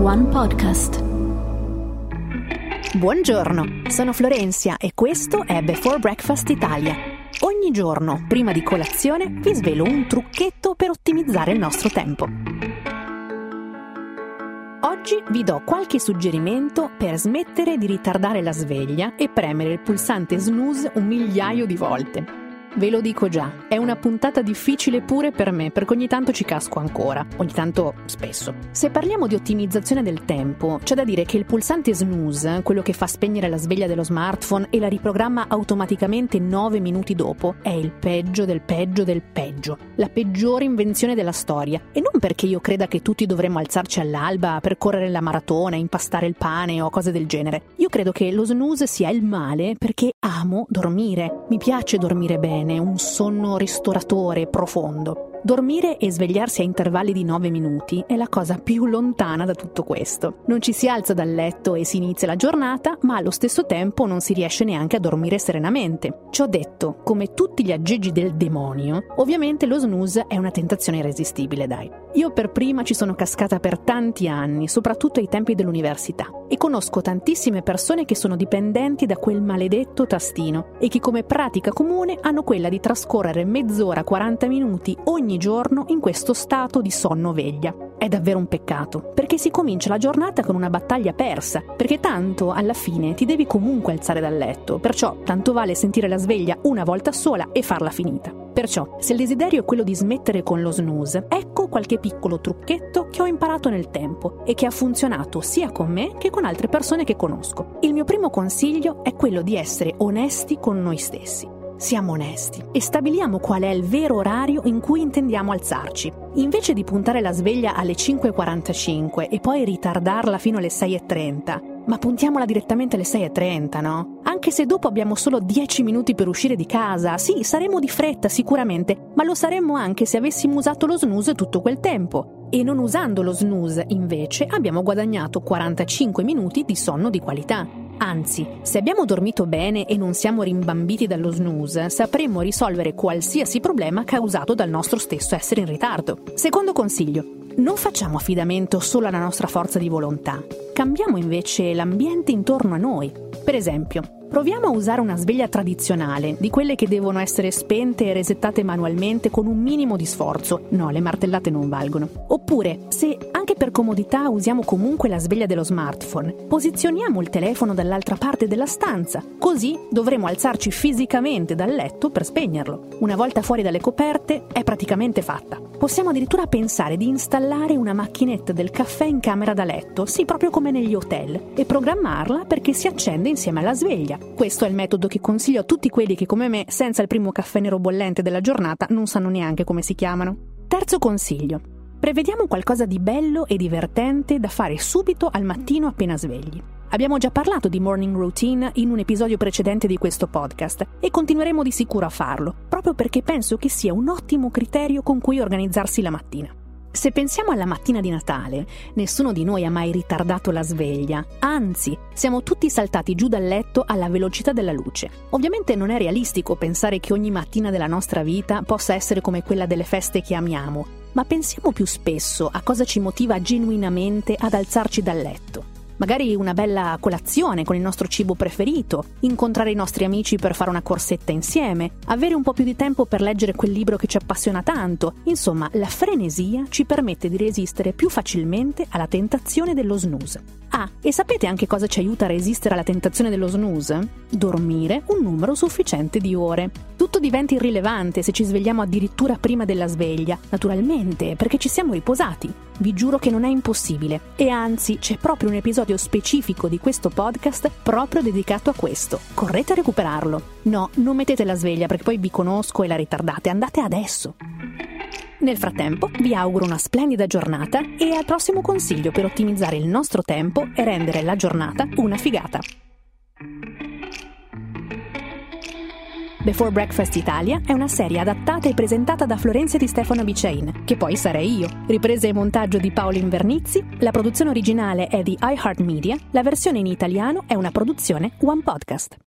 One Podcast. Buongiorno, sono Florenzia e questo è Before Breakfast Italia. Ogni giorno, prima di colazione, vi svelo un trucchetto per ottimizzare il nostro tempo. Oggi vi do qualche suggerimento per smettere di ritardare la sveglia e premere il pulsante snooze 1.000.000 di volte. Ve lo dico già, è una puntata difficile pure per me, perché ogni tanto ci casco ancora, ogni tanto spesso. Se parliamo di ottimizzazione del tempo, c'è da dire che il pulsante snooze, quello che fa spegnere la sveglia dello smartphone e la riprogramma automaticamente 9 minuti dopo, è il peggio del peggio del peggio, la peggiore invenzione della storia. E non perché io creda che tutti dovremmo alzarci all'alba per correre la maratona, impastare il pane o cose del genere. Io credo che lo snooze sia il male perché amo dormire, mi piace dormire bene, un sonno ristoratore, profondo. Dormire e svegliarsi a intervalli di 9 minuti è la cosa più lontana da tutto questo. Non ci si alza dal letto e si inizia la giornata, ma allo stesso tempo non si riesce neanche a dormire serenamente. Ciò detto, come tutti gli aggeggi del demonio, ovviamente lo snooze è una tentazione irresistibile, dai. Io per prima ci sono cascata per tanti anni, soprattutto ai tempi dell'università, e conosco tantissime persone che sono dipendenti da quel maledetto tastino e che come pratica comune hanno quella di trascorrere mezz'ora, 40 minuti ogni giorno in questo stato di sonno-veglia. È davvero un peccato, perché si comincia la giornata con una battaglia persa, perché tanto alla fine ti devi comunque alzare dal letto, perciò tanto vale sentire la sveglia una volta sola e farla finita. Perciò, se il desiderio è quello di smettere con lo snooze, ecco qualche piccolo trucchetto che ho imparato nel tempo e che ha funzionato sia con me che con altre persone che conosco. Il mio primo consiglio è quello di essere onesti con noi stessi. Siamo onesti e stabiliamo qual è il vero orario in cui intendiamo alzarci. Invece di puntare la sveglia alle 5:45 e poi ritardarla fino alle 6:30, ma puntiamola direttamente alle 6:30, no? Anche se dopo abbiamo solo 10 minuti per uscire di casa, sì, saremo di fretta sicuramente, ma lo saremmo anche se avessimo usato lo snooze tutto quel tempo. E non usando lo snooze, invece, abbiamo guadagnato 45 minuti di sonno di qualità. Anzi, se abbiamo dormito bene e non siamo rimbambiti dallo snooze, sapremo risolvere qualsiasi problema causato dal nostro stesso essere in ritardo. Secondo consiglio, non facciamo affidamento solo alla nostra forza di volontà. Cambiamo invece l'ambiente intorno a noi. Per esempio, proviamo a usare una sveglia tradizionale, di quelle che devono essere spente e resettate manualmente con un minimo di sforzo. No, le martellate non valgono. Oppure, se anche per comodità usiamo comunque la sveglia dello smartphone, posizioniamo il telefono dall'altra parte della stanza. Così dovremo alzarci fisicamente dal letto per spegnerlo. Una volta fuori dalle coperte è praticamente fatta. Possiamo addirittura pensare di installare una macchinetta del caffè in camera da letto, sì, proprio come negli hotel, e programmarla perché si accende insieme alla sveglia. Questo è il metodo che consiglio a tutti quelli che come me, senza il primo caffè nero bollente della giornata, non sanno neanche come si chiamano. Terzo consiglio. Prevediamo qualcosa di bello e divertente da fare subito al mattino appena svegli. Abbiamo già parlato di morning routine in un episodio precedente di questo podcast e continueremo di sicuro a farlo, proprio perché penso che sia un ottimo criterio con cui organizzarsi la mattina. Se pensiamo alla mattina di Natale, nessuno di noi ha mai ritardato la sveglia, anzi, siamo tutti saltati giù dal letto alla velocità della luce. Ovviamente non è realistico pensare che ogni mattina della nostra vita possa essere come quella delle feste che amiamo, ma pensiamo più spesso a cosa ci motiva genuinamente ad alzarci dal letto. Magari una bella colazione con il nostro cibo preferito, incontrare i nostri amici per fare una corsetta insieme, avere un po' più di tempo per leggere quel libro che ci appassiona tanto. Insomma, la frenesia ci permette di resistere più facilmente alla tentazione dello snooze. Ah, e sapete anche cosa ci aiuta a resistere alla tentazione dello snooze? Dormire un numero sufficiente di ore. Tutto diventa irrilevante se ci svegliamo addirittura prima della sveglia, naturalmente, perché ci siamo riposati. Vi giuro che non è impossibile. E anzi, c'è proprio un episodio specifico di questo podcast proprio dedicato a questo. Correte a recuperarlo. No, non mettete la sveglia perché poi vi conosco e la ritardate. Andate adesso. Nel frattempo, vi auguro una splendida giornata e al prossimo consiglio per ottimizzare il nostro tempo e rendere la giornata una figata. Before Breakfast Italia è una serie adattata e presentata da Florenzia di Stefano Bicein, che poi sarei io. Riprese e montaggio di Paolo Invernizzi, la produzione originale è di iHeartMedia, la versione in italiano è una produzione One Podcast.